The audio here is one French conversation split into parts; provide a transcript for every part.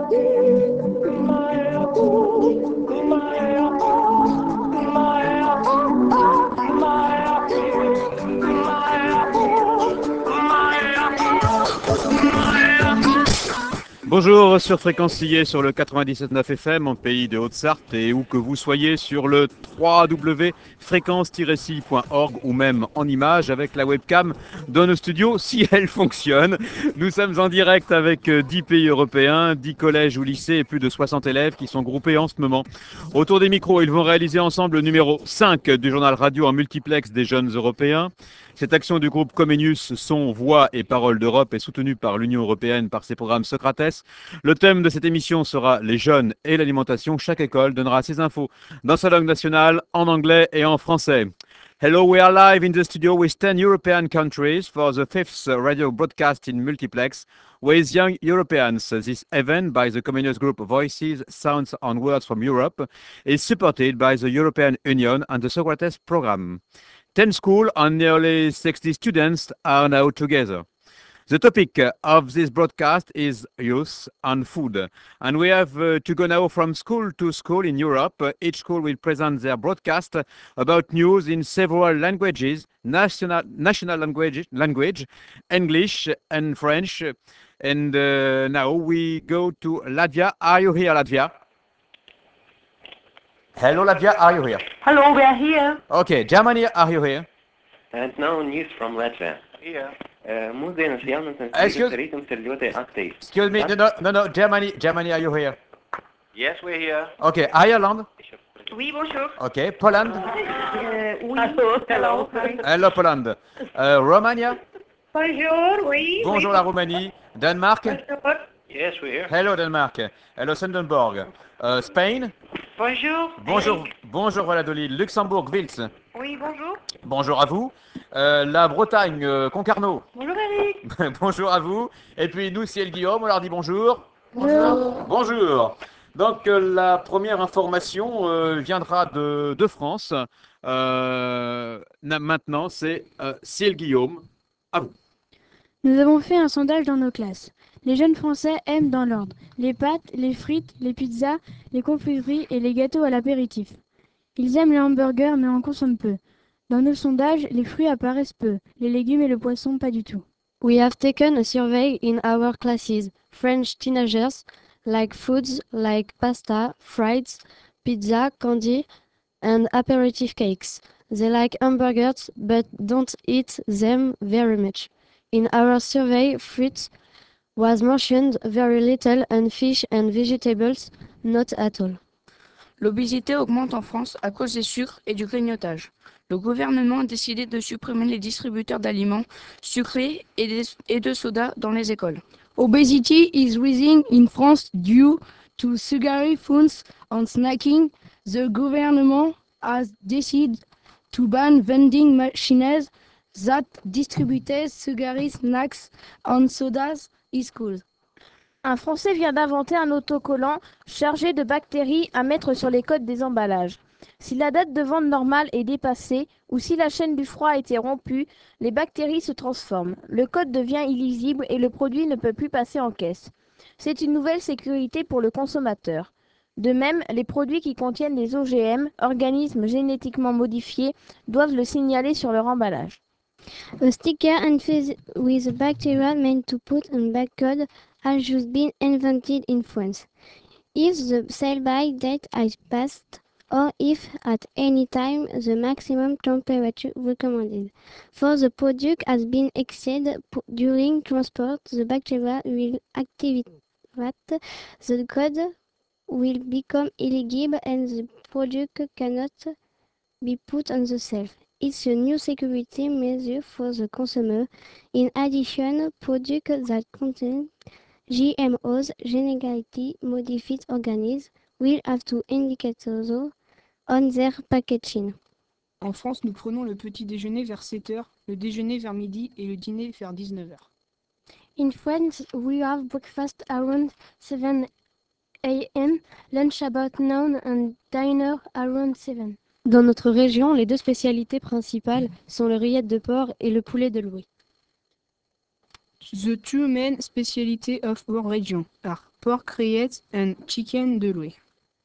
Bonjour sur Fréquence Sillé sur le 97.9 FM en pays de Haute-Sarthe et où que vous soyez sur le www.fréquence-sille.org ou même en image avec la webcam de nos studios si elle fonctionne. Nous sommes en direct avec 10 pays européens, 10 collèges ou lycées et plus de 60 élèves qui sont groupés en ce moment. Autour des micros, ils vont réaliser ensemble le numéro 5 du journal radio en multiplex des jeunes européens. Cette action du groupe Comenius, Son, Voix et Parole d'Europe est soutenue par l'Union européenne par ses programmes Socrates. Le thème de cette émission sera les jeunes et l'alimentation. Chaque école donnera ses infos dans sa langue nationale, en anglais et en français. Hello, we are live in the studio with 10 European countries for the fifth radio broadcast in multiplex with young Europeans. This event by the Comenius Group Voices, Sounds and Words from Europe is supported by the European Union and the Socrates program. 10 schools and nearly 60 students are now together. The topic of this broadcast is youth and food. And we have to go now from school to school in Europe. Each school will present their broadcast about news in several languages, national language, English and French. And now we go to Latvia. Are you here, Latvia? Hello, Latvia. Are you here? Hello, we are here. Okay, Germany, are you here? And now news from Latvia. Here. Mūsdienas jaunatnes Excuse- rītums ir ļoti aktīvs. Excuse me, no, Germany, are you here? Yes, we're here. Okay, Ireland? Oui, bonjour. Okay, Poland? Oui. Hello. Hello, Poland. Romania? Bonjour, oui. Bonjour oui. la Roumanie. Denmark? Bonjour. Yes, we're here. Hello, Denmark. Hello, Sanddenborg. Spain? Bonjour. Bonjour Valladolid. Luxembourg, Vils. Oui, bonjour. Bonjour à vous. La Bretagne, Concarneau. Bonjour Eric. Bonjour à vous. Et puis nous, Ciel Guillaume, on leur dit bonjour. Bonjour. Donc la première information viendra de France. Maintenant, c'est Ciel Guillaume. À vous. Nous avons fait un sondage dans nos classes. Les jeunes Français aiment dans l'ordre les pâtes, les frites, les pizzas, les confiseries et les gâteaux à l'apéritif. Ils aiment les hamburgers mais en consomment peu. Dans nos sondages, les fruits apparaissent peu, les légumes et le poisson pas du tout. We have taken a survey in our classes. French teenagers like foods like pasta, fries, pizza, candy, and aperitif cakes. They like hamburgers but don't eat them very much. In our survey, fruit was mentioned very little and fish and vegetables not at all. L'obésité augmente en France à cause des sucres et du grignotage. Le gouvernement a décidé de supprimer les distributeurs d'aliments sucrés et de soda dans les écoles. Obesity is rising in France due to sugary foods and snacking. The government has decided to ban vending machines that distribute sugary snacks and sodas in schools. Un Français vient d'inventer un autocollant chargé de bactéries à mettre sur les codes des emballages. Si la date de vente normale est dépassée ou si la chaîne du froid a été rompue, les bactéries se transforment. Le code devient illisible et le produit ne peut plus passer en caisse. C'est une nouvelle sécurité pour le consommateur. De même, les produits qui contiennent des OGM, organismes génétiquement modifiés, doivent le signaler sur leur emballage. A sticker infused with bacteria meant to put on barcode has just been invented in France. If the sell-by date has passed, or if at any time the maximum temperature recommended for the product has been exceeded during transport, the bacteria will activate the code will become illegible and the product cannot be put on the shelf. It's a new security measure for the consumer. In addition, products that contain GMOs, genetically modified organisms, will have to indicate those on their packaging. En France, nous prenons le petit déjeuner vers 7 heures, le déjeuner vers midi et le dîner vers 19 heures. In France, we have breakfast around 7 a.m., lunch about noon and dinner around 7. Dans notre région, les deux spécialités principales sont le rillette de porc et le poulet de Louis. The two main specialties of our region are pork rillettes and chicken de loué.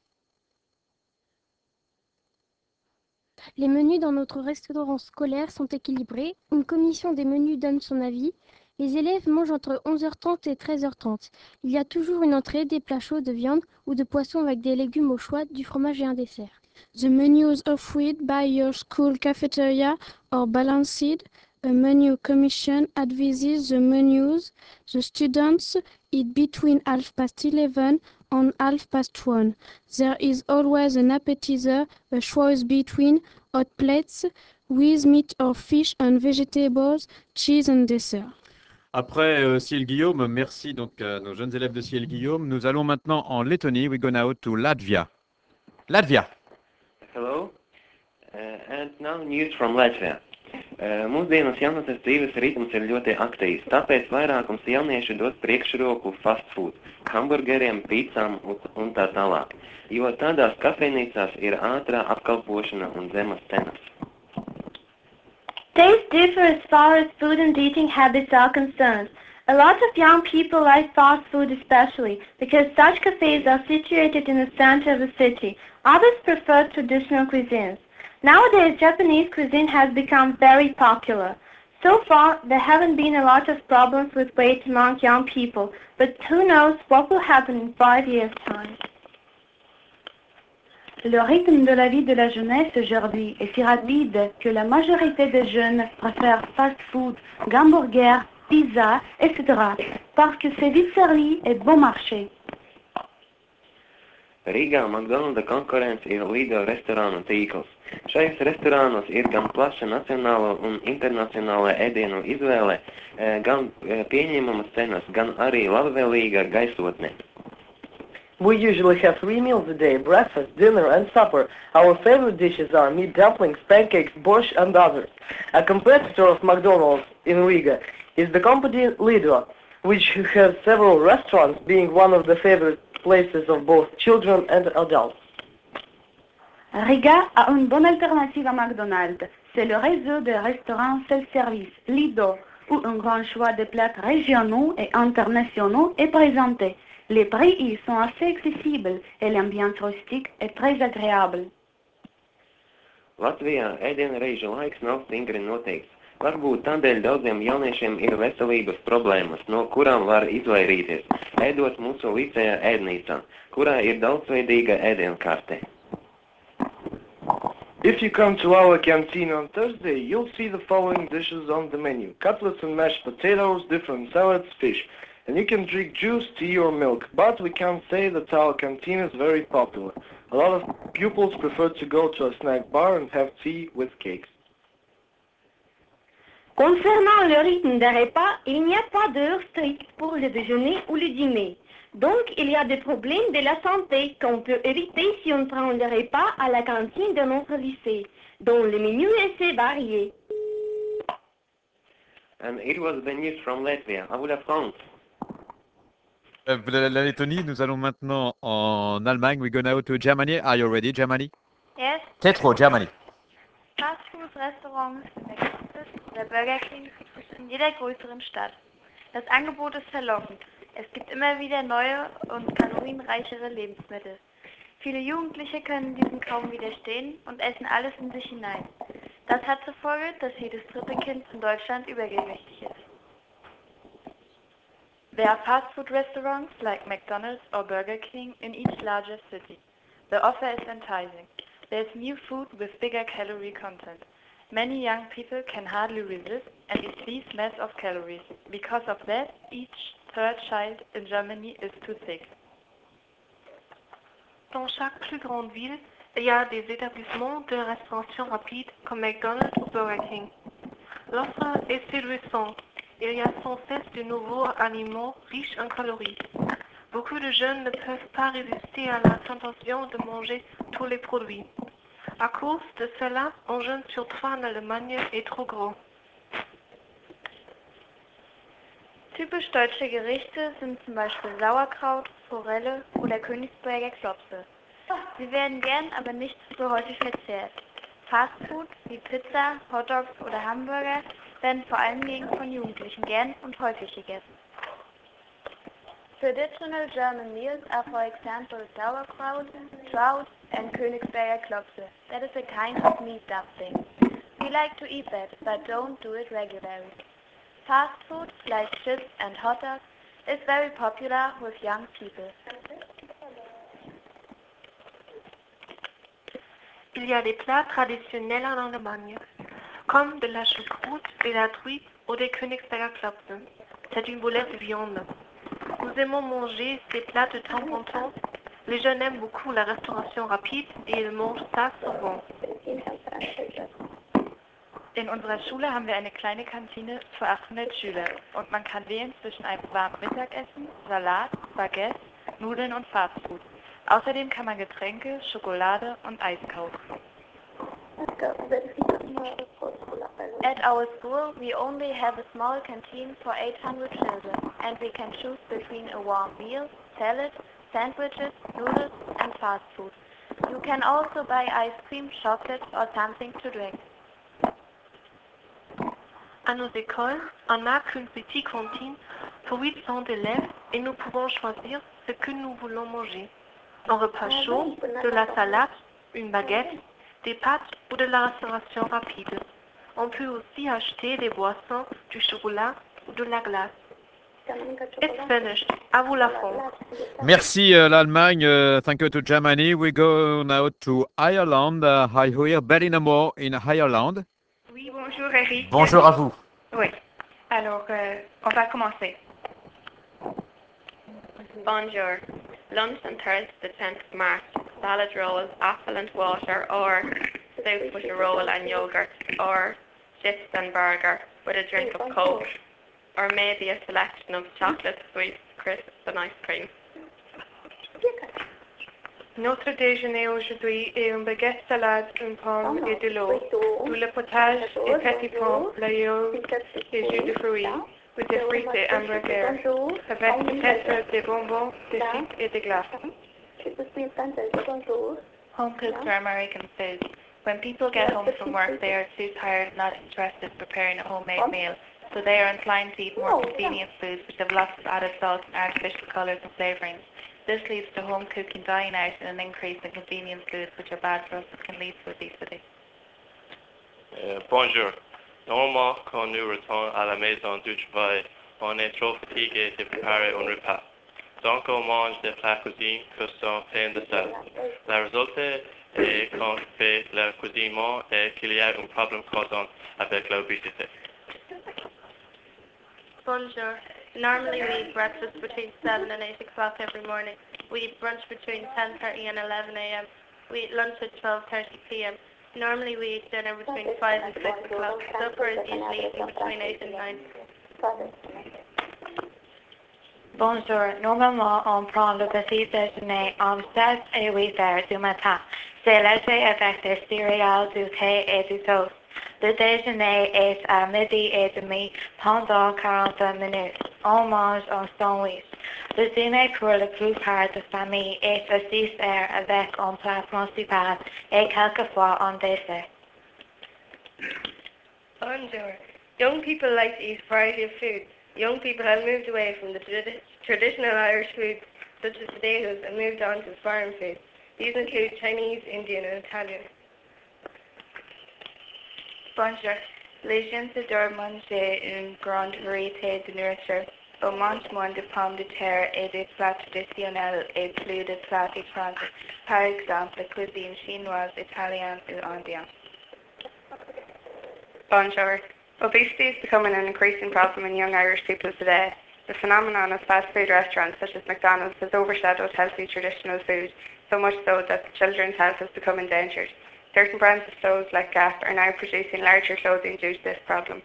Les menus dans notre restaurant scolaire sont équilibrés. Une commission des menus donne son avis. Les élèves mangent entre 11h30 et 13h30. Il y a toujours une entrée, des plats chauds de viande ou de poisson avec des légumes au choix, du fromage et un dessert. The menus offered by your school cafeteria are balanced. A menu commission advises the menus. The students eat between 11:30 and 1:30. There is always an appetizer, a choice between hot plates with meat or fish and vegetables, cheese and dessert. Après Ciel Guillaume, merci donc à nos jeunes élèves de Ciel Guillaume. Nous allons maintenant en Lettonie. We go now to Latvia. Latvia. Hello. And now news from Latvia. Mūsdienas jaunatnes dzīves ritms ir ļoti aktīvs, tāpēc vairākums jauniešu dod priekšroku fast food, hamburgeriem, pīcām un tā tālāk, jo tādās kafejnīcās ir ātrā apkalpošana un zemas cenas. Tastes differ as far as food and eating habits are concerned. A lot of young people like fast food especially because such cafes are situated in the center of the city. Others prefer traditional cuisines. Nowadays, Japanese cuisine has become very popular. So far, there haven't been a lot of problems with weight among young people, but who knows what will happen in 5 years' time. Le rythme de la vie de la jeunesse aujourd'hui est si rapide que la majorité des jeunes préfèrent fast-food, hamburgers, pizza, etc. parce que c'est vite servi et bon marché. Rīgā McDonalda konkurence ir Lido restorānu tīkls. Šajos restorānos ir gan plaša nacionālo un internacionālo ēdienu izvēle, gan pieņemamas cenas, gan arī labvēlīga gaisotne. We usually have 3 meals a day, breakfast, dinner and supper. Our favorite dishes are meat dumplings, pancakes, borscht and others. A competitor of McDonald's in Riga is the company Lido, which has several restaurants, being one of the favorite places of both children and adults. Riga a une bonne alternative à McDonald's. C'est le réseau de restaurants self-service, Lido, où un grand choix de plats régionaux et internationaux est présenté. Les prix y sont assez accessibles et l'ambiance rustique est très agréable. Latvijā ēdienreižu laiks nav stingri noteikts. Varbūt tādēļ daudziem jauniešiem ir veselības problēmas, no kurām var izvairīties, ēdot mūsu licejā ēdnīcā, kurā ir daudzveidīga ēdienkarte. If you come to our canteen on Thursday, you'll see the following dishes on the menu. Cutlets and mashed potatoes, different salads, fish. And you can drink juice, tea or milk. But we can't say that our canteen is very popular. A lot of pupils prefer to go to a snack bar and have tea with cakes. Concernant le rythme des repas, il n'y a pas d'heure stricte pour le déjeuner ou le dîner. Donc, il y a des problèmes de la santé qu'on peut éviter si on prend le repas à la cantine de notre lycée, dont le menu est assez varié. And it was the news from Latvia. I would have found. La Lettonie, nous allons maintenant en Allemagne. We go now to Germany. Are you ready, Germany? Yes. Tetro, Germany. Fastfood-Restaurants, McDonald's oder Burger King gibt es in jeder größeren Stadt. Das Angebot ist verlockend. Es gibt immer wieder neue und kalorienreichere Lebensmittel. Viele Jugendliche können diesem kaum widerstehen und essen alles in sich hinein. Das hat zur Folge, dass jedes dritte Kind in Deutschland übergewichtig ist. There are fast food restaurants like McDonald's or Burger King in each larger city. The offer is enticing. There's new food with bigger calorie content. Many young people can hardly resist and eat these mass of calories. Because of that, each third child in Germany is too thick. Dans chaque plus grande ville, il y a des établissements de restauration rapide comme McDonald's ou Burger King. L'offre est séduisante. Il y a sans cesse de nouveaux aliments riches en calories. Beaucoup de jeunes ne peuvent pas résister à la tentation de manger tous les produits. À cause de cela, un jeune sur 3 en Allemagne est trop gros. Typisch deutsche Gerichte sind zum Beispiel Sauerkraut, Forelle oder Königsberger Klopse. Sie werden gern, aber nicht so häufig verzehrt. Fastfood wie Pizza, Hotdogs oder Hamburger werden vor allen Dingen von Jugendlichen gern und häufig gegessen. Traditional German meals are, for example, sauerkraut, trout, and Königsberger Klopse. That is a kind of meat dumpling. We like to eat that, but don't do it regularly. Fast food, like chips and hot dogs, is very popular with young people. Il y a des plats traditionnels en Allemagne, comme de la choucroute, de la truite ou des Königsberger Klopse. C'est une boulette de viande. Nous aimons manger ces plats de temps en temps. Les jeunes aiment beaucoup la restauration rapide et ils mangent ça souvent. In unserer Schule haben wir eine kleine Kantine für 800 Schüler und man kann wählen zwischen einem warmen Mittagessen, Salat, Baguette, Nudeln und Fastfood. Außerdem kann man Getränke, Schokolade und Eis kaufen. At our school, we only have a small canteen for 800 children, and we can choose between a warm meal, salad, sandwiches, noodles, and fast food. You can also buy ice cream, chocolate, or something to drink. À nos écoles, on n'a qu'une petite cantine pour 800 élèves et nous pouvons choisir ce que nous voulons manger. Un repas chaud, de la salade, une baguette, des pâtes ou de la restauration rapide. On peut aussi acheter des boissons, du chocolat ou de la glace. It's finished. À vous la France. Merci l'Allemagne. Thank you to Germany. We go now to Ireland. I hear Ballinamore in Ireland. Oui, bonjour Eric. Bonjour à vous. Oui. Alors, on va commencer. Bonjour. Lunch on Thursday the 10th of March. Salad rolls, apple and water, or soup with a roll and yogurt, or chips and burger with a drink of Coke, or maybe a selection of chocolate, sweets, crisps and ice cream. Notre déjeuner aujourd'hui est une baguette salade, une pomme et de l'eau. Tout le potage et petit pain, l'ail et jus de fruits, with des frites et hamburgers, avec peut-être des bonbons, des chips et des glaces. Home cooks are American food. When people get home from work, they are too tired and not interested in preparing a homemade meal, so they are inclined to eat more convenient foods which have lots of added salt and artificial colours and flavourings. This leads to home cooking dying out and an increase in convenience foods which are bad for us and can lead to obesity. Bonjour. Normalement, quand nous retournons à la maison du travail, on est trop fatigué de préparer un repas. Donc on mange des plats cuisine qui sont pleins de sel. La résultat est qu'on fait le cuisinement et qu'il y a un problème causant avec l'obésité. Bonjour. Normally we eat breakfast between 7 and 8 o'clock every morning. We eat brunch between 10:30 and 11 a.m. We eat lunch at 12:30 p.m. Normally we eat dinner between 5 and 6 o'clock. Supper is usually eaten between 8 and 9. Bonjour. Normalement, on prend le petit déjeuner en 7 et 8 heures du matin. C'est léger avec des céréales, du thé et du toast. Le déjeuner est à midi et demi pendant 45 minutes. On mange un sandwich. Le dîner pour la plupart des familles est à 6 heures avec un plat principal et quelquefois un dessert. Bonjour. Young people like to eat a variety of food. Young people have moved away from the traditional Irish foods such as potatoes and moved on to foreign foods. These include Chinese, Indian and Italian. Bonjour. Les gens adorent manger une grande variété de nourriture. On mange moins de pommes de terre et des plats traditionnels et plus de plats étrangers, par exemple la cuisine chinoise, italienne ou indienne. Bonjour. Obesity is becoming an increasing problem in young Irish people today. The phenomenon of fast food restaurants such as McDonald's has overshadowed healthy traditional food, so much so that the children's health has become endangered. Certain brands of clothes like Gap are now producing larger clothing due to this problem.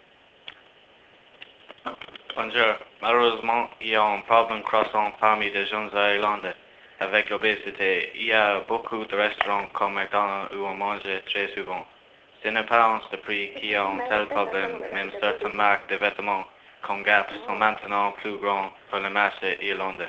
Bonjour. Malheureusement, il y a un problème croissant parmi les jeunes Irlandais. Avec l'obésité, il y a beaucoup de restaurants comme McDonald's où on mange très souvent. Ce n'est pas un surpris qu'il y a un tel problème, même certaines marques de vêtements comme Gap sont maintenant plus grands pour le marché irlandais.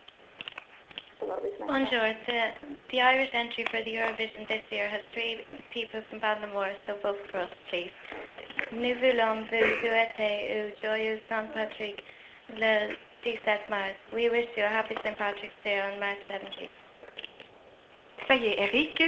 Bonjour. The Irish entry for the Eurovision this year has 3 people from Ballinamore, so vote for us, please. Nous voulons vous souhaiter un joyeux Saint-Patrick le 17 mars. We wish you a happy St. Patrick's Day on March 17th. Ça y est, Eric.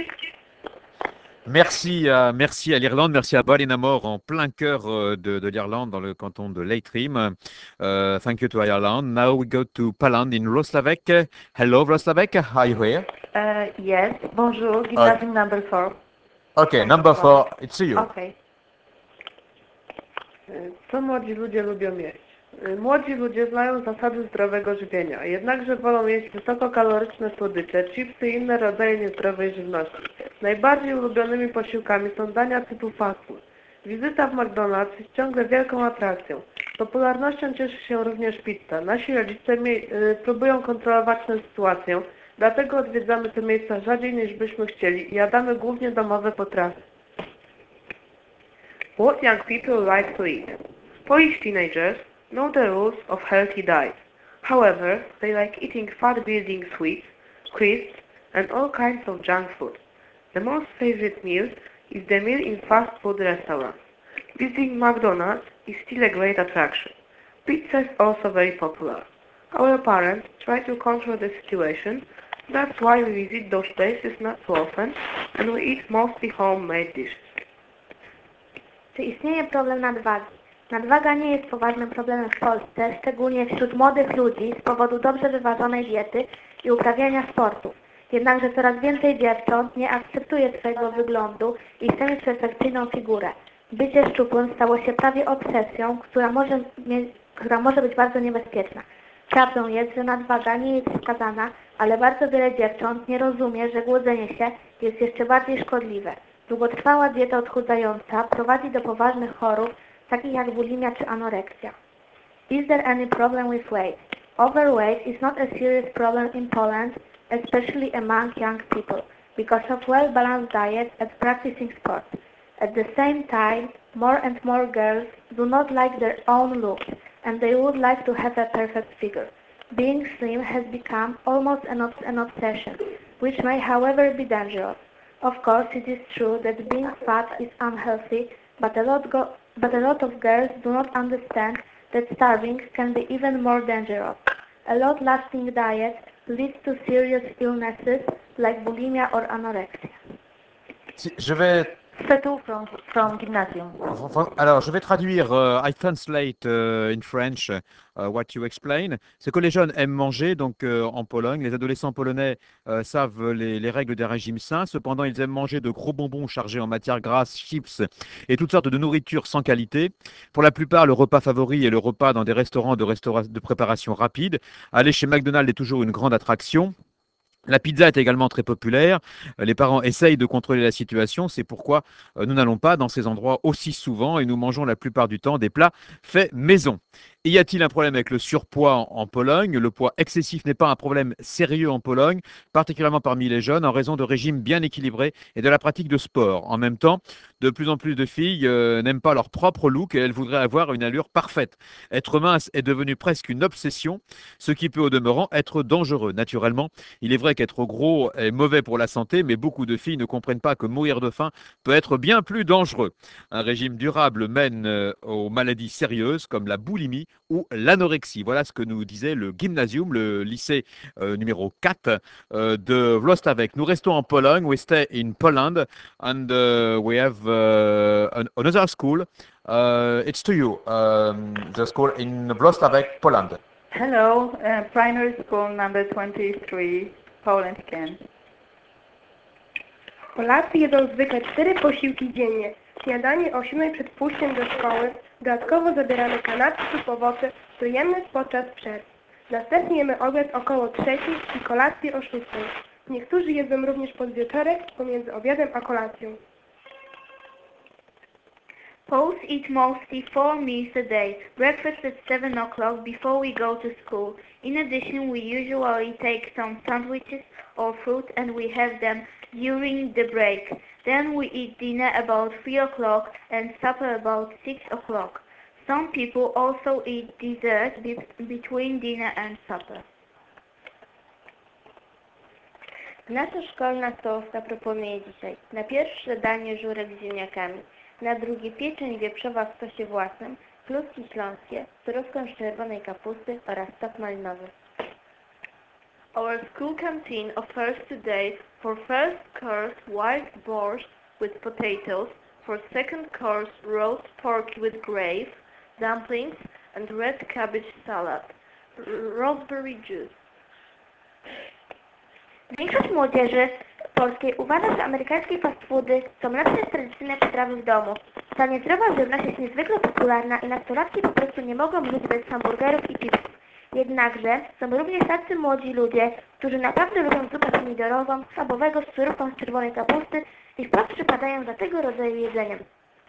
Merci à l'Irlande, merci à Ballinamore en plein cœur de l'Irlande dans le canton de Leitrim. Thank you to Ireland. Now we go to Paland in Roslavec. Hello Roslavec, are you here? Yes, bonjour, gymnasium number 4. Okay, number 4, it's to you. Okay. Co młodzi ludzie lubią jeść? Młodzi ludzie znają zasady zdrowego żywienia, jednakże wolą jeść wysokokaloryczne słodycze, chipsy i inne rodzaje niezdrowej żywności. Najbardziej ulubionymi posiłkami są dania typu fast food. Wizyta w McDonald's jest ciągle wielką atrakcją. Popularnością cieszy się również pizza. Nasi rodzice próbują kontrolować tę sytuację, dlatego odwiedzamy te miejsca rzadziej niż byśmy chcieli i jadamy głównie domowe potrawy. What young people like to eat? Polish teenagers know the rules of healthy diet. However, they like eating fat-building sweets, crisps, and all kinds of junk food. The most favorite meal is the meal in fast food restaurants. Visiting McDonald's is still a great attraction. Pizza is also very popular. Our parents try to control the situation, that's why we visit those places not so often, and we eat mostly homemade dishes. Czy istnieje problem nadwagi? Nadwaga nie jest poważnym problemem w Polsce, szczególnie wśród młodych ludzi z powodu dobrze wyważonej diety i uprawiania sportu. Jednakże coraz więcej dziewcząt nie akceptuje swojego wyglądu i chce mieć perfekcyjną figurę. Bycie szczupłym stało się prawie obsesją, która może być bardzo niebezpieczna. Prawdą jest, że nadwaga nie jest wskazana, ale bardzo wiele dziewcząt nie rozumie, że głodzenie się jest jeszcze bardziej szkodliwe. Długotrwała dieta odchudzająca prowadzi do poważnych chorób, takich jak bulimia czy anoreksja. Is there any problem with weight? Overweight is not a serious problem in Poland, especially among young people, because of well-balanced diet and practicing sport. At the same time, more and more girls do not like their own looks, and they would like to have a perfect figure. Being slim has become almost an obsession, which may, however, be dangerous. Of course, it is true that being fat is unhealthy, but a lot of girls do not understand that starving can be even more dangerous. A long-lasting diet leads to serious illnesses like bulimia or anorexia. Je vais Settle from gymnasium. Alors, je vais traduire, I translate in French what you explain. C'est que les jeunes aiment manger, donc en Pologne. Les adolescents polonais savent les règles des régimes sains. Cependant, ils aiment manger de gros bonbons chargés en matière grasse, chips et toutes sortes de nourriture sans qualité. Pour la plupart, le repas favori est le repas dans des restaurants de préparation rapide. Aller chez McDonald's est toujours une grande attraction. La pizza est également très populaire. Les parents essayent de contrôler la situation. C'est pourquoi nous n'allons pas dans ces endroits aussi souvent et nous mangeons la plupart du temps des plats faits maison. Y a-t-il un problème avec le surpoids en Pologne? Le poids excessif n'est pas un problème sérieux en Pologne, particulièrement parmi les jeunes, en raison de régimes bien équilibrés et de la pratique de sport. En même temps, de plus en plus de filles n'aiment pas leur propre look et elles voudraient avoir une allure parfaite. Être mince est devenu presque une obsession, ce qui peut au demeurant être dangereux. Naturellement, il est vrai qu'être gros est mauvais pour la santé, mais beaucoup de filles ne comprennent pas que mourir de faim peut être bien plus dangereux. Un régime durable mène aux maladies sérieuses comme la boulimie ou l'anorexie. Voilà ce que nous disait le gymnasium, le lycée numéro 4 de Włostawek. Nous restons en Pologne. We stay in Poland and we have another school. It's to you, the school in Włostawek, Poland. Hello, primary school number 23, Poland again. Polacy jedzą zwykle 4 posiłki dziennie. Śniadanie o 7 przed pójściem do szkoły, dodatkowo zabieramy kanapki lub owoce, które jemy podczas przerw. Następnie jemy obiad około 3 i kolację o 6. Niektórzy jedzą również podwieczorek pomiędzy obiadem a kolacją. Poles eat mostly 4 meals a day, breakfast at 7 o'clock before we go to school. In addition, we usually take some sandwiches or fruit and we have them during the break. Then we eat dinner about 3 o'clock and supper about 6 o'clock. Some people also eat dessert between dinner and supper. Nasza szkolna stołówka proponuje dzisiaj na pierwsze danie żurek z ziemniakami, na drugie pieczeń wieprzowa w sosie własnym, kluski śląskie, surówkę z czerwonej kapusty oraz sok malinowy. Our school canteen offers today for first course white borscht with potatoes, for second course roast pork with gravy, dumplings and red cabbage salad, raspberry juice. Większość młodzieży polskiej uważa, że amerykańskie fast foody są lepsze niż tradycyjne potrawy w domu. Ta niezdrowa żywność jest niezwykle popularna i nastolatki po prostu nie mogą żyć bez hamburgerów i chipsów. Jednakże są również tacy młodzi ludzie, którzy naprawdę lubią zupę pomidorową, schabowego z surówką z czerwonej kapusty i wprost przypadają za tego rodzaju jedzeniem.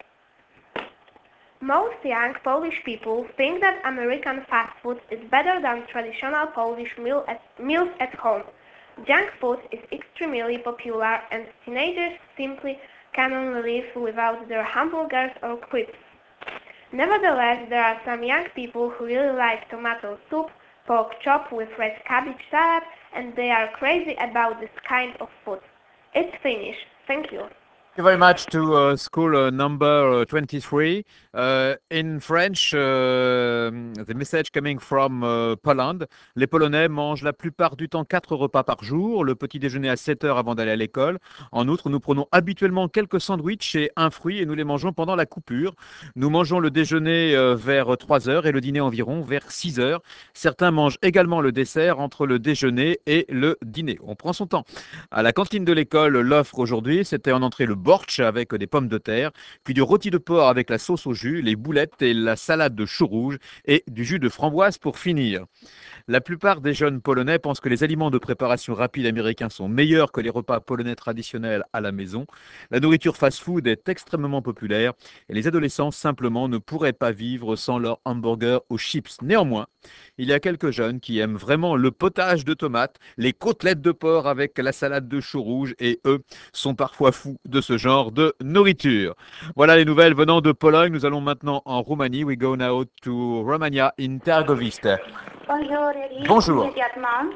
Most young Polish people think that American fast food is better than traditional Polish meals at home. Junk food is extremely popular and teenagers simply cannot live without their hamburgers or crisps. Nevertheless, there are some young people who really like tomato soup, pork chop with red cabbage salad, and they are crazy about this kind of food. It's finished. Thank you. Thank you very much to school number 23. In French, the message coming from Poland. Les Polonais mangent la plupart du temps 4 repas par jour, le petit déjeuner à 7 heures avant d'aller à l'école. En outre, nous prenons habituellement quelques sandwichs et un fruit et nous les mangeons pendant la coupure. Nous mangeons le déjeuner vers 3 heures et le dîner environ vers 6 heures. Certains mangent également le dessert entre le déjeuner et le dîner. On prend son temps. À la cantine de l'école, l'offre aujourd'hui, c'était en entrée le bortsch avec des pommes de terre, puis du rôti de porc avec la sauce au jus, les boulettes et la salade de chou rouge et du jus de framboise pour finir. La plupart des jeunes polonais pensent que les aliments de préparation rapide américains sont meilleurs que les repas polonais traditionnels à la maison. La nourriture fast-food est extrêmement populaire et les adolescents simplement ne pourraient pas vivre sans leur hamburger aux chips. Néanmoins, il y a quelques jeunes qui aiment vraiment le potage de tomates, les côtelettes de porc avec la salade de chou rouge et eux sont parfois fous de ce genre de nourriture. Voilà les nouvelles venant de Pologne. Nous allons maintenant en Roumanie. We go now to Romania in Târgoviște. Bonjour, Eric. Bonjour. Imediatement.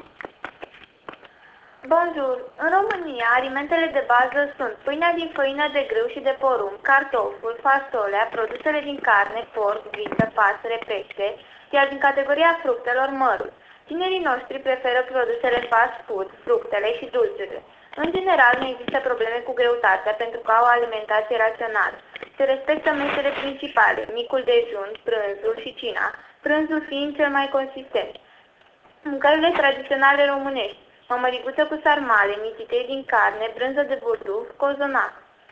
Bonjour. În România, alimentele de bază sunt pâinea din făină de grâu și de porumb, cartoful, fasolea, produsele din carne, porc, vită, pasăre, pește, iar din categoria fructelor, mărul. Tinerii noștri preferă produsele fast food, fructele și dulcele. În general, nu există probleme cu greutatea pentru că au o alimentație rațională. Se respectă mesele principale, micul dejun, prânzul și cina, prânzul fiind cel mai consistent. Mâncărurile tradiționale românești, mămăliguță cu sarmale, mititei din carne, brânză de burduf, cozonac.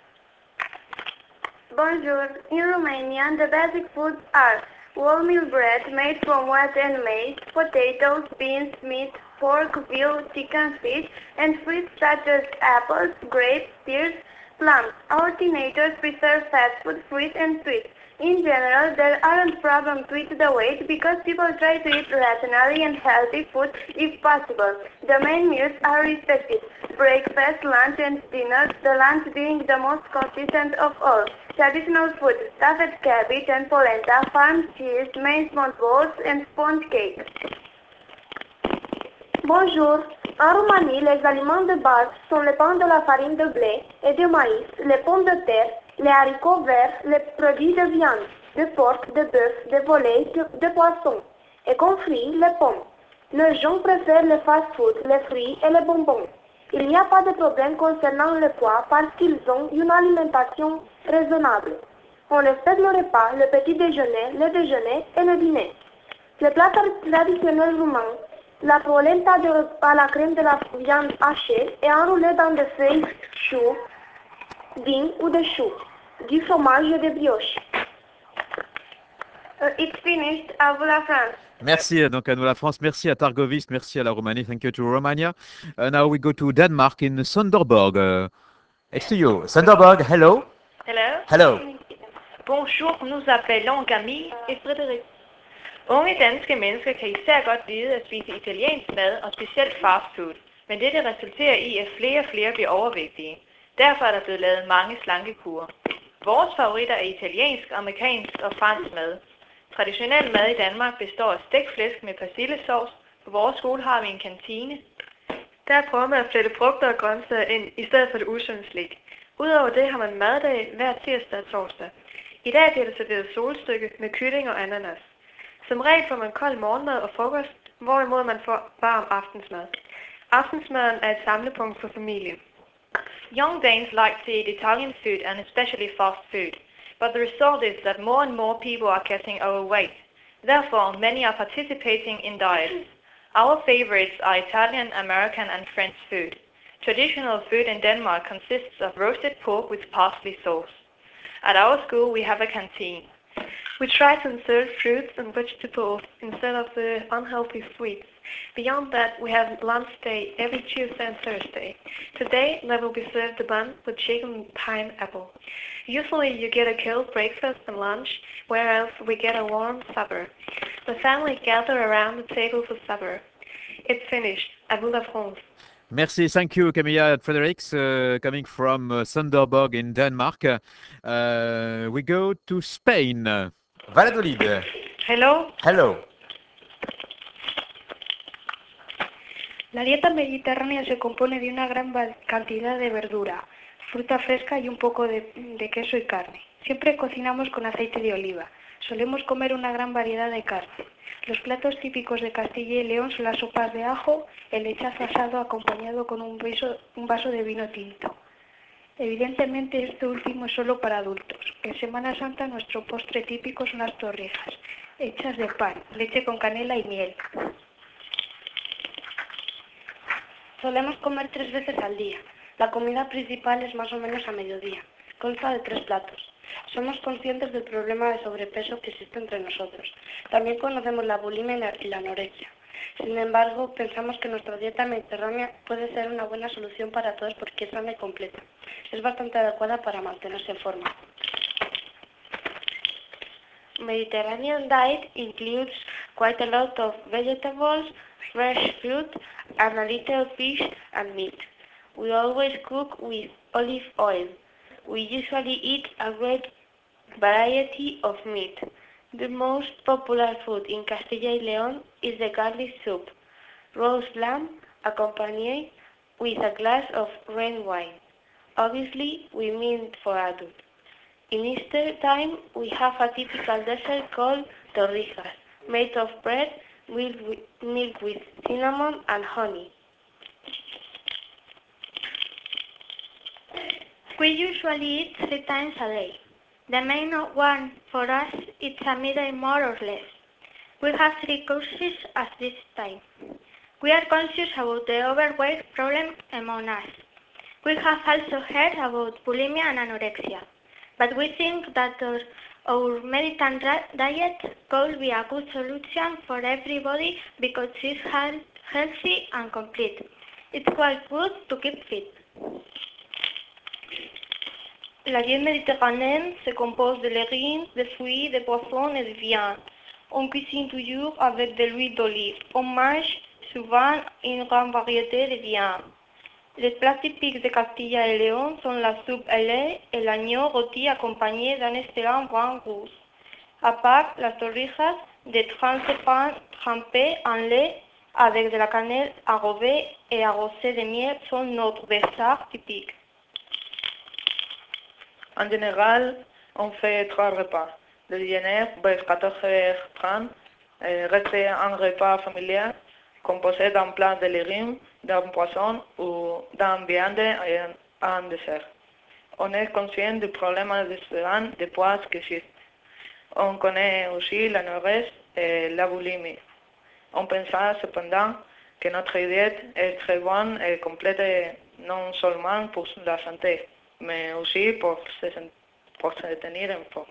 Bonjour. In Romania, the basic foods are wholemeal bread made from wheat and maize, potatoes, beans, meat, pork, veal, chicken, fish, and fruits such as apples, grapes, pears, plums. Our teenagers prefer fast food, fruit, and sweets. In general, there aren't problems with the weight because people try to eat rationally and healthy food if possible. The main meals are respected: breakfast, lunch, and dinner, the lunch being the most consistent of all. Traditional food: stuffed cabbage and polenta, farm cheese, maize balls, and sponge cake. Bonjour. En Roumanie, les aliments de base sont le pain de la farine de blé et de maïs, les pommes de terre, les haricots verts, les produits de viande, de porc, de bœuf, de volaille, de poisson, et compris les pommes. Les gens préfèrent le fast-food, les fruits et les bonbons. Il n'y a pas de problème concernant le poids parce qu'ils ont une alimentation raisonnable. On respecte le repas, le petit déjeuner, le déjeuner et le dîner. Les plats traditionnels roumains, la polenta à la crème de la viande hachée et enroulée dans des feuilles choux, vignes ou de choux, du fromage et des brioches. It's finished. À vous la France. Merci donc à nous la France, merci à Târgoviște, merci à la Roumanie. Thank you to Romania. Now we go to Denmark in Sønderborg. It's to you. Sønderborg, hello. Hello. Hello. Bonjour, nous appelons Camille et Frederik. Unge danske mennesker kan især godt lide at spise italiensk mad og specielt fast food, men dette resulterer i, at flere og flere bliver overvægtige. Derfor er der blevet lavet mange slankekurer. Vores favoritter er italiensk, amerikansk og fransk mad. Traditionel mad i Danmark består af stegt flæsk med persillesauce. På vores skole har vi en kantine. Der prøver man at flette frugter og grøntsager ind i stedet for det usunde slik. Udover det har man maddag hver tirsdag og torsdag. I dag bliver der serveret solstykke med kylling og ananas. Som regel får man kold morgenmad og frokost, hvorimod man får varm aftensmad. Aftensmaden er et samlepunkt for familien. Young Danes like to eat Italian food and especially fast food, but the result is that more and more people are getting overweight. Therefore, many are participating in diets. Our favorites are Italian, American and French food. Traditional food in Denmark consists of roasted pork with parsley sauce. At our school, we have a canteen. We try to insert fruits and vegetables instead of the unhealthy sweets. Beyond that, we have lunch day every Tuesday and Thursday. Today, there will be served a bun with chicken and pineapple. Usually, you get a cold breakfast and lunch, whereas we get a warm supper. The family gather around the table for supper. It's finished. À vous la France. Merci, thank you, Camilla Fredericks, coming from Sunderborg in Denmark. We go to Spain. Valladolid. Hello. Hello. La dieta mediterránea se compone de una gran cantidad de verdura, fruta fresca y un poco de queso y carne. Siempre cocinamos con aceite de oliva. Solemos comer una gran variedad de carne. Los platos típicos de Castilla y León son las sopas de ajo, el lechazo asado acompañado con un vaso de vino tinto. Evidentemente esto último es solo para adultos. En Semana Santa nuestro postre típico son las torrijas, hechas de pan, leche con canela y miel. Solemos comer 3 veces al día. La comida principal es más o menos a mediodía. Consta de 3 platos. Somos conscientes del problema de sobrepeso que existe entre nosotros. También conocemos la bulimia y la anorexia. Sin embargo, pensamos que nuestra dieta mediterránea puede ser una buena solución para todos porque es sana y completa. Es bastante adecuada para mantenerse en forma. Mediterranean diet includes quite a lot of vegetables, fresh fruit, and a little fish and meat. We always cook with olive oil. We usually eat a great variety of meat. The most popular food in Castilla y León is the garlic soup, roast lamb accompanied with a glass of red wine. Obviously, we mean for adults. In Easter time, we have a typical dessert called torrijas, made of bread, milk with cinnamon and honey. We usually eat 3 times a day. The main one for us is a midday more or less. We have 3 courses at this time. We are conscious about the overweight problem among us. We have also heard about bulimia and anorexia, but we think that our Mediterranean diet could be a good solution for everybody because it's healthy and complete. It's quite good to keep fit. La diète méditerranéenne se compose de légumes, de fruits, de poissons et de viande. On cuisine toujours avec de l'huile d'olive. On mange souvent une grande variété de viandes. Les plats typiques de Castilla et Léon sont la soupe au lait et l'agneau rôti accompagné d'un excellent vin rouge. À part las torrijas, des tranches de pain trempées en lait avec de la cannelle arrobée et arrosée de miel sont notre dessert typique. En général, on fait 3 repas. Le déjeuner, vers 14h30, reste un repas familial composé d'un plat de légumes, d'un poisson ou d'une viande et un dessert. On est conscient du problème de poids qui existe. On connaît aussi l'anorexie et la boulimie. On pense cependant que notre diète est très bonne et complète non seulement pour la santé, mais aussi pour se tenir en forme.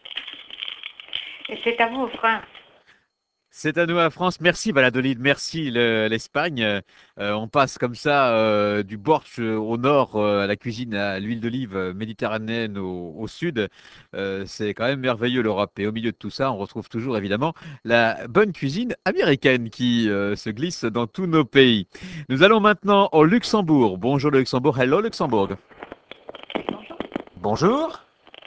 Et c'est à vous, France. C'est à nous à France. Merci Valladolid, merci l'Espagne. On passe comme ça du borsch au nord à la cuisine à l'huile d'olive méditerranéenne au sud. C'est quand même merveilleux l'Europe. Et au milieu de tout ça, on retrouve toujours évidemment la bonne cuisine américaine qui se glisse dans tous nos pays. Nous allons maintenant au Luxembourg. Bonjour le Luxembourg. Hello Luxembourg. Bonjour.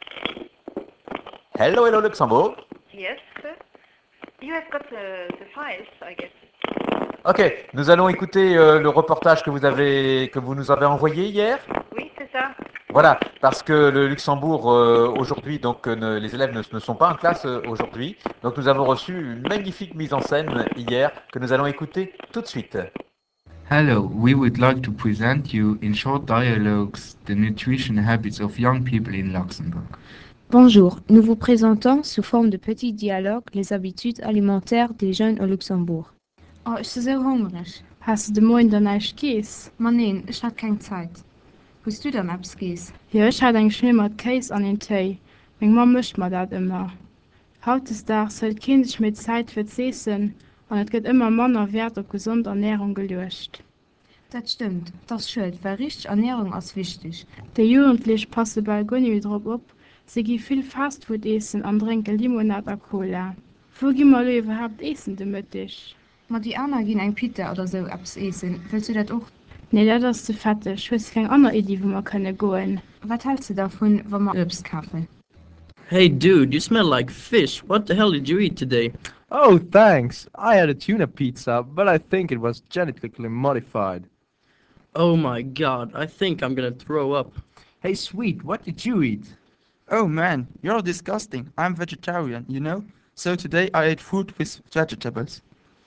Hello, hello Luxembourg. Yes, sir. You have got the files, I guess. Ok, nous allons écouter le reportage que vous nous avez envoyé hier. Oui, c'est ça. Voilà, parce que le Luxembourg, aujourd'hui, donc les élèves ne sont pas en classe aujourd'hui. Donc nous avons reçu une magnifique mise en scène hier que nous allons écouter tout de suite. Hello, we would like to present you in short dialogues the nutrition habits of young people in Luxembourg. Bonjour, nous vous présentons sous forme de petits dialogues les habitudes alimentaires des jeunes au Luxembourg. Oh, ich bin sehr hungrig. Hast du morgen dann nicht Käse? Man nein, ich hatte keine Zeit. Hast du dann etwas Käse? Ja, ich hatte eigentlich schnell mit Käse an den Tee. Meine Mama mischt mir das immer. Heutzutage hat kein sich mehr Zeit für das Essen und es geht immer mehr Wert auf gesunde Ernährung gelöst. Das stimmt, das ist schön, weil richtige Ernährung ist wichtig. Die Jugendlichen passen bei gar nicht drauf auf. Sie gehen viel Fastfood essen und trinken Limonade und Cola. Wo gehen wir überhaupt essen damit dich? Ma die anderen gehen ein Pita oder so etwas essen. Willst du das auch? Nee, das ist zu fettig. Ich weiß keine andere Idee, wo wir können gehen. Was hältst du davon, wenn wir Obst kaufen? Hey dude, you smell like fish. What the hell did you eat today? Oh, thanks. I had a tuna pizza, but I think it was genetically modified. Oh my god, I think I'm gonna throw up. Hey, sweet, what did you eat? Oh man, you're disgusting. I'm vegetarian, you know? So today I ate food with vegetables.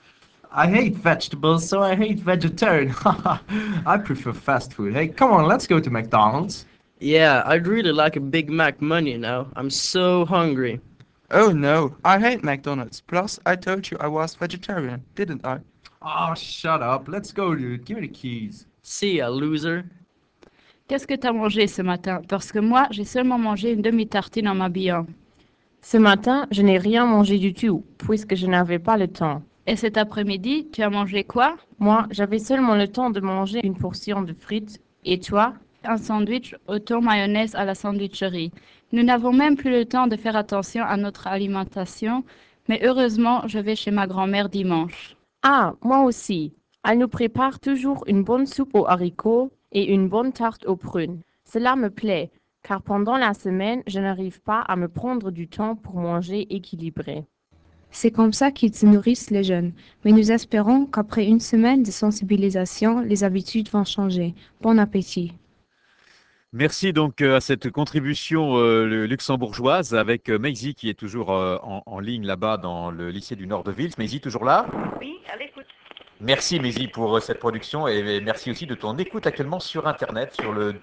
I hate vegetables, so I hate vegetarian. I prefer fast food. Hey, come on, let's go to McDonald's. Yeah, I'd really like a Big Mac money now. I'm so hungry. Oh no, I hate McDonald's. Plus, I told you I was vegetarian, didn't I? Oh, shut up. Let's go, dude. Give me the keys. See ya, loser. Qu'est-ce que t'as mangé ce matin? Parce que moi, j'ai seulement mangé une demi-tartine en m'habillant. Ce matin, je n'ai rien mangé du tout, puisque je n'avais pas le temps. Et cet après-midi, tu as mangé quoi? Moi, j'avais seulement le temps de manger une portion de frites. Et toi? Un sandwich au thon mayonnaise à la sandwicherie. Nous n'avons même plus le temps de faire attention à notre alimentation, mais heureusement, je vais chez ma grand-mère dimanche. Ah, moi aussi. Elle nous prépare toujours une bonne soupe aux haricots et une bonne tarte aux prunes. Cela me plaît, car pendant la semaine, je n'arrive pas à me prendre du temps pour manger équilibré. C'est comme ça qu'ils se nourrissent les jeunes, mais nous espérons qu'après une semaine de sensibilisation, les habitudes vont changer. Bon appétit. Merci donc à cette contribution luxembourgeoise avec Maisie qui est toujours en ligne là-bas dans le lycée du Nord de Vils. Maisie, toujours là? Oui, à l'écoute. Merci Maisie pour cette production et merci aussi de ton écoute actuellement sur Internet sur le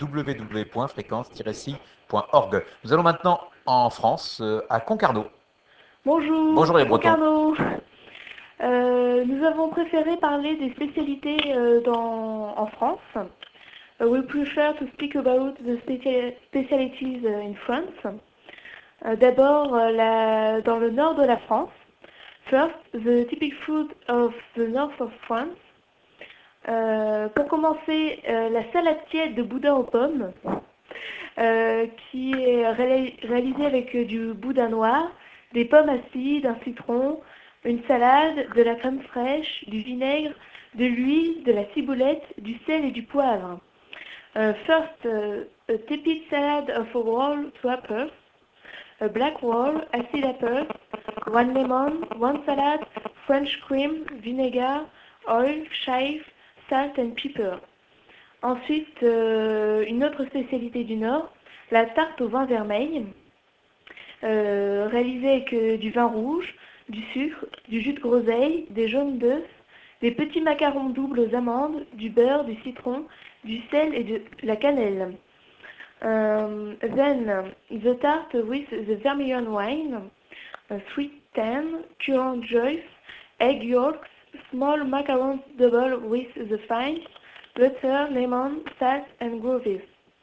www.fréquence-ci.org. Nous allons maintenant en France, à Concarneau. Bonjour, Bonjour les Bretons. Concarneau. Nous avons préféré parler des spécialités en France. We prefer to speak about the specialties in France. D'abord, dans le nord de la France. First, the typical food of the north of France. Pour commencer, la salade tiède de boudin aux pommes, qui est réalisée avec du boudin noir, des pommes acides, un citron, une salade, de la crème fraîche, du vinaigre, de l'huile, de la ciboulette, du sel et du poivre. First, a tepid salad of a whole two apples, a black wall, acid apples, one lemon, one salad, French cream, vinegar, oil, chive, salt and pepper. Ensuite, une autre spécialité du Nord, la tarte au vin vermeil, réalisée avec du vin rouge, du sucre, du jus de groseille, des jaunes d'œufs, des petits macarons doubles aux amandes, du beurre, du citron, du sel et de la cannelle. Then the tart with the vermilion wine, sweet tan, currant juice, egg yolks, small macarons double with the fine, butter, lemon, salt and grovies.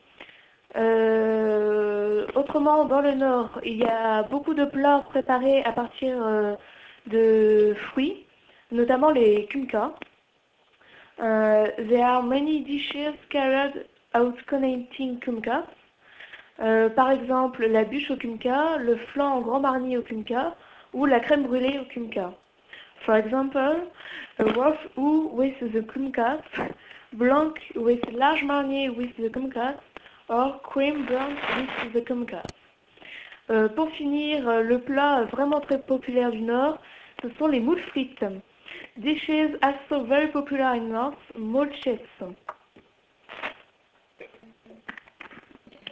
Autrement, dans le Nord, il y a beaucoup de plats préparés à partir de fruits, notamment les kumquats. There are many dishes carried out containing kumquats. Par exemple, la bûche au kumquat, le flan en grand marnier au kumquat ou la crème brûlée au kumquat. For example, a wolf ou with the kumquat, blanc with large marnier with the kumquat, or cream burnt with the kumquat. Pour finir, le plat vraiment très populaire du Nord, ce sont les moules frites. Dishes also very popular in North, mole chips.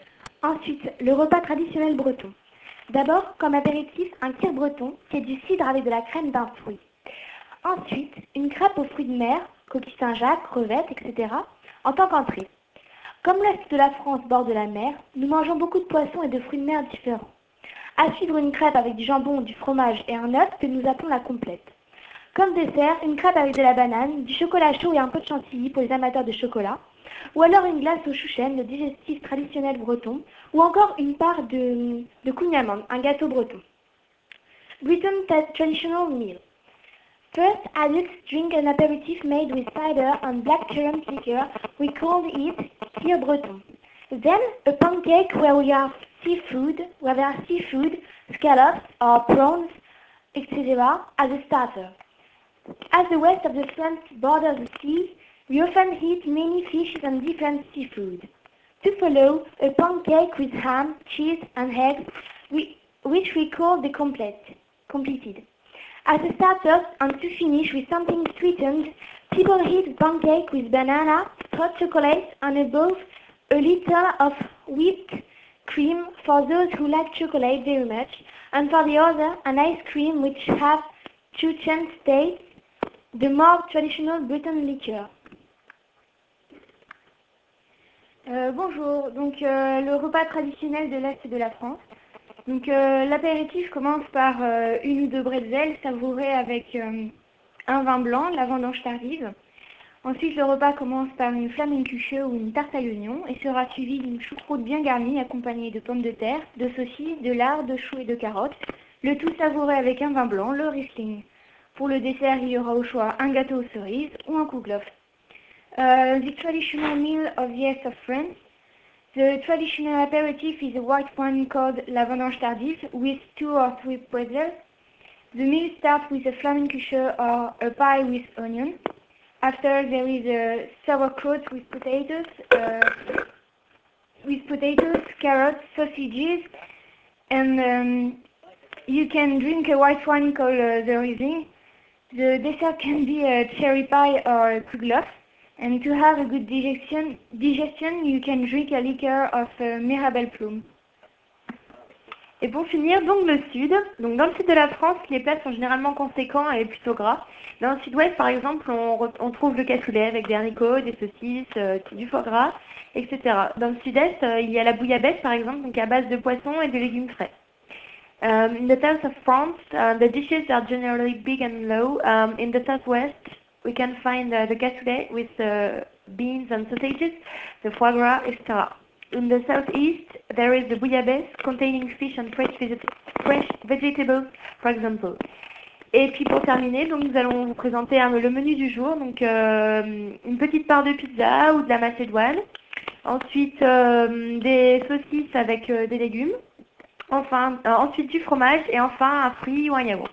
Ensuite, le repas traditionnel breton. D'abord, comme apéritif, un tire breton, qui est du cidre avec de la crème d'un fruit. Ensuite, une crêpe aux fruits de mer, coquilles Saint-Jacques, crevettes, etc., en tant qu'entrée. Comme l'est de la France borde la mer, nous mangeons beaucoup de poissons et de fruits de mer différents. À suivre une crêpe avec du jambon, du fromage et un œuf que nous appelons la complète. Comme dessert, une crêpe avec de la banane, du chocolat chaud et un peu de chantilly pour les amateurs de chocolat, ou alors une glace au chouchen, le digestif traditionnel breton, ou encore une part de kouign-amandes, un gâteau breton. Britain traditional meal. First, adults drink an aperitif made with cider and blackcurrant liquor. We call it tir breton. Then, a pancake where there are seafood, scallops or prawns, etc. as a starter. As the west of the France borders the sea, we often eat many fishes and different seafood. To follow, a pancake with ham, cheese and eggs, which we call the completed. As a starter and to finish with something sweetened, people eat pancake with banana, hot chocolate and above a little of whipped cream for those who like chocolate very much, and for the other an ice cream which has two chance states, the more traditional Breton liquor. Bonjour, donc le repas traditionnel de l'Est de la France. Donc l'apéritif commence par une ou deux bretzels savourées avec un vin blanc, la vendange tardive. Ensuite, le repas commence par une Flammenkuche ou une tarte à l'oignon et sera suivi d'une choucroute bien garnie accompagnée de pommes de terre, de saucisses, de lard, de choux et de carottes. Le tout savouré avec un vin blanc, le Riesling. Pour le dessert, il y aura au choix un gâteau aux cerises ou un kouglof. The traditional meal of the East of France. The traditional aperitif is a white wine called la vendange tardive with 2 or 3 pretzels. The meal starts with a Flammenkuche or a pie with onion. After there is a sauerkraut with potatoes, carrots, sausages, and you can drink a white wine called the Riesling. The dessert can be a cherry pie or a kouglof. And to have a good digestion, you can drink a liquor of Mirabelle Plume. Et pour finir, donc le sud. Donc dans le sud de la France, les plats sont généralement conséquents et plutôt gras. Dans le sud-ouest, par exemple, on trouve le cassoulet avec des haricots, des saucisses, du foie gras, etc. Dans le sud-est, il y a la bouillabaisse, par exemple, donc à base de poissons et de légumes frais. In the south of France, the dishes are generally big and low. In the southwest, we can find the cassoulet with beans and sausages, the foie gras, etc. In the southeast, there is the bouillabaisse containing fish and fresh vegetables, for example. Et puis pour terminer, donc nous allons vous présenter le menu du jour. Donc une petite part de pizza ou de la macédoine. Ensuite des saucisses avec des légumes. Enfin, ensuite du fromage et enfin un fruit ou un yaourt.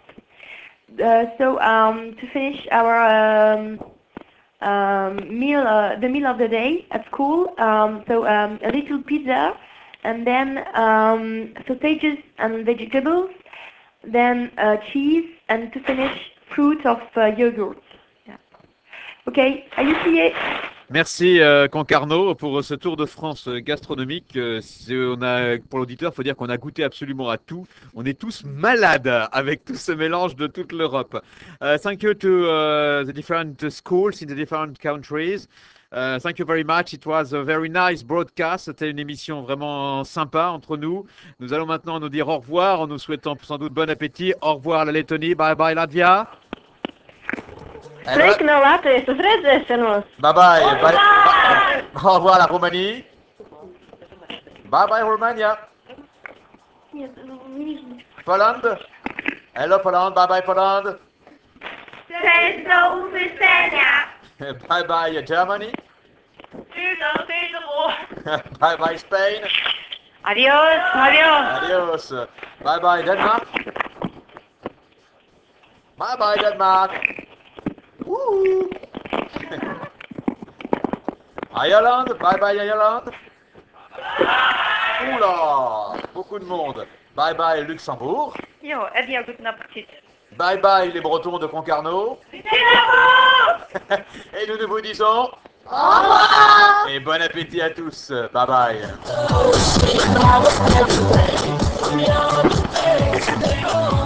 To finish our meal, the meal of the day at school, a little pizza, and then sausages and vegetables, then cheese, and to finish fruit of yogurt. Yeah. Okay, are you clear? Merci Concarneau pour ce tour de France gastronomique. Pour l'auditeur, il faut dire qu'on a goûté absolument à tout. On est tous malades avec tout ce mélange de toute l'Europe. Thank you to the different schools in the different countries. Thank you very much. It was a very nice broadcast. C'était une émission vraiment sympa entre nous. Nous allons maintenant nous dire au revoir en nous souhaitant sans doute bon appétit. Au revoir la Lettonie. Bye bye Latvia. Sveiki no Latvijas, uz redzēšanos! Bye bye. Au revoir la Roumanie. Bye bye Romania. Poland. Hello Poland. Bye bye Poland. Do widzenia! Bye bye Germany. Bye bye Spain. Adios, adios! Adios. Bye bye Denmark. Bye bye Denmark. Ireland, bye bye Ireland. Oula, beaucoup de monde. Bye bye Luxembourg. Jo, bien, guten Appetit. Bye bye les Bretons de Concarneau. Et nous vous disons Au revoir. Et bon appétit à tous. Bye bye.